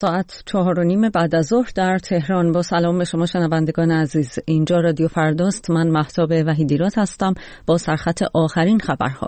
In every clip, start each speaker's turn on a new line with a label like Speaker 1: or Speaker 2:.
Speaker 1: ساعت 4:30 بعد از ظهر در تهران. با سلام به شما شنوندگان عزیز، اینجا رادیو فرداست. من مهتاب وحیدیراد هستم با سرخط آخرین خبرها.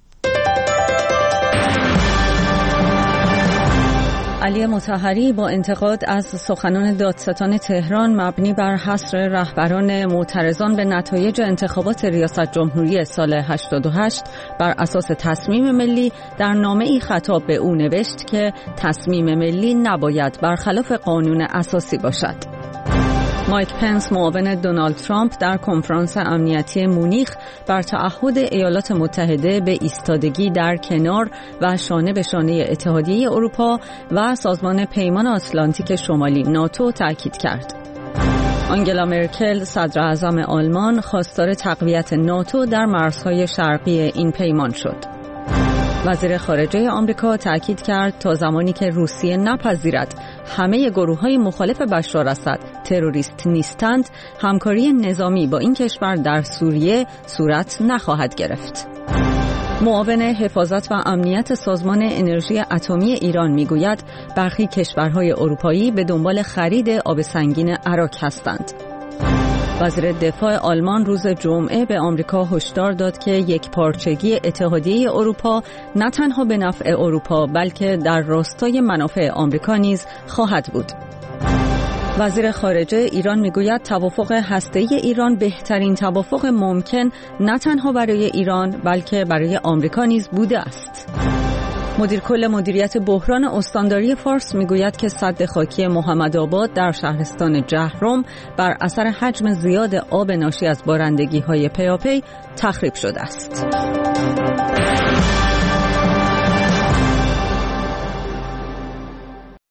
Speaker 1: علی مطهری با انتقاد از سخنان دادستان تهران مبنی بر حصر رهبران معترضان به نتایج انتخابات ریاست جمهوری سال 88 بر اساس تصمیم ملی در نامه‌ای خطاب به او نوشت که تصمیم ملی نباید برخلاف قانون اساسی باشد. مایک پنس معاون دونالد ترامپ در کنفرانس امنیتی مونیخ بر تعهد ایالات متحده به ایستادگی در کنار و شانه به شانه اتحادیه اروپا و سازمان پیمان آتلانتیک شمالی ناتو تاکید کرد. آنگلا مرکل صدر اعظم آلمان خواستار تقویت ناتو در مرزهای شرقی این پیمان شد. وزیر خارجه آمریکا تاکید کرد تا زمانی که روسیه نپذیرد همه گروه‌های مخالف بشار اسد تروریست نیستند، همکاری نظامی با این کشور در سوریه صورت نخواهد گرفت. معاون حفاظت و امنیت سازمان انرژی اتمی ایران میگوید برخی کشورهای اروپایی به دنبال خرید آب سنگین عراق هستند. وزیر دفاع آلمان روز جمعه به آمریکا هشدار داد که یک پارچگی اتحادیه اروپا نه تنها به نفع اروپا بلکه در راستای منافع آمریکا نیز خواهد بود. وزیر خارجه ایران میگوید توافق هسته‌ای ایران بهترین توافق ممکن نه تنها برای ایران بلکه برای آمریکا نیز بوده است. مدیر کل مدیریت بحران استانداری فارس میگوید که سد خاکی محمدآباد در شهرستان جهرم بر اثر حجم زیاد آب ناشی از بارندگی‌های پیاپی تخریب شده است.